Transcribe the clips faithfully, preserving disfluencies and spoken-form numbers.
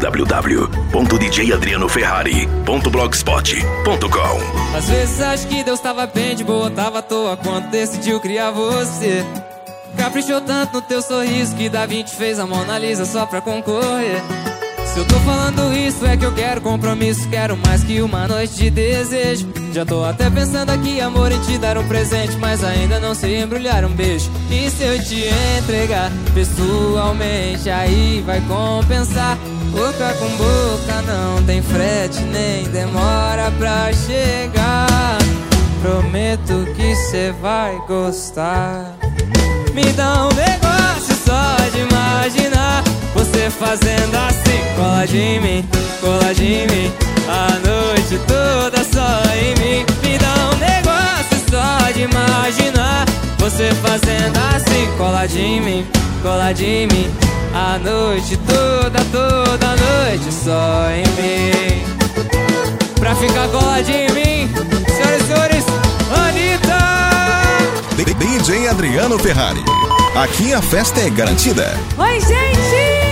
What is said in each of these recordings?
w w ponto d j adriano ferrari ponto blogspot ponto com. Às vezes acho que Deus tava bem de boa, tava à toa quando decidiu criar você. Caprichou tanto no teu sorriso que Da Vinci fez a Mona Lisa só pra concorrer. Se eu tô falando isso é que eu quero compromisso, quero mais que uma noite de desejo. Já tô até pensando aqui, amor, em te dar um presente, mas ainda não sei embrulhar um beijo. E se eu te entregar pessoalmente, aí vai compensar. Boca com boca não tem frete, nem demora pra chegar. Prometo que cê vai gostar. Me dá um negócio só de imaginar você fazendo assim. Cola de mim, cola de mim, a noite toda só em mim. Me dá um negócio só de imaginar você fazendo assim. Cola de mim, cola de mim, a noite toda, toda noite só em mim. Pra ficar coladinho em mim, senhoras e senhores, Anitta! D J Adriano Ferrari. Aqui a festa é garantida. Oi, gente!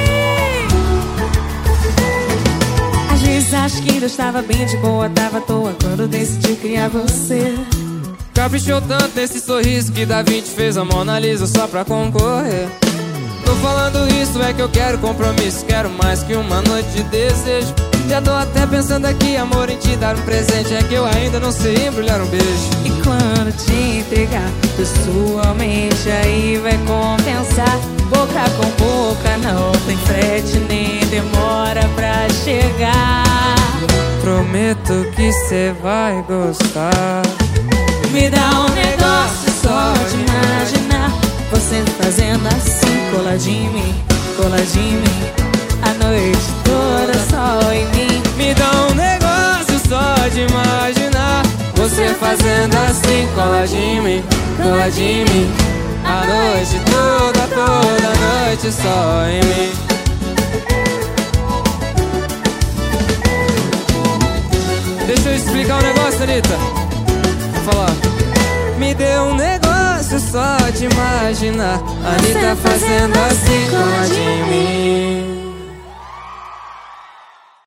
Às vezes acho que Deus tava bem de boa, tava à toa quando decidiu criar você. Caprichou tanto nesse sorriso que Da Vinci fez a Mona Lisa só pra concorrer. Tô falando isso é que eu quero compromisso, quero mais que uma noite de desejo. Já tô até pensando aqui, amor, em te dar um presente, é que eu ainda não sei embrulhar um beijo. E quando te entregar pessoalmente, aí vai compensar. Boca com boca não tem frete, nem demora pra chegar. Prometo que cê vai gostar. Me dá um negócio só de imaginar você fazendo assim. Cola de mim, cola de mim, a noite toda só em mim. Me dá um negócio só de imaginar você fazendo assim. Cola de mim, cola de mim, a noite toda, toda noite só em mim. Deixa eu explicar um negócio, Anitta. Vou falar. Me deu um negócio só de imaginar Anitta fazendo assim, cola de mim.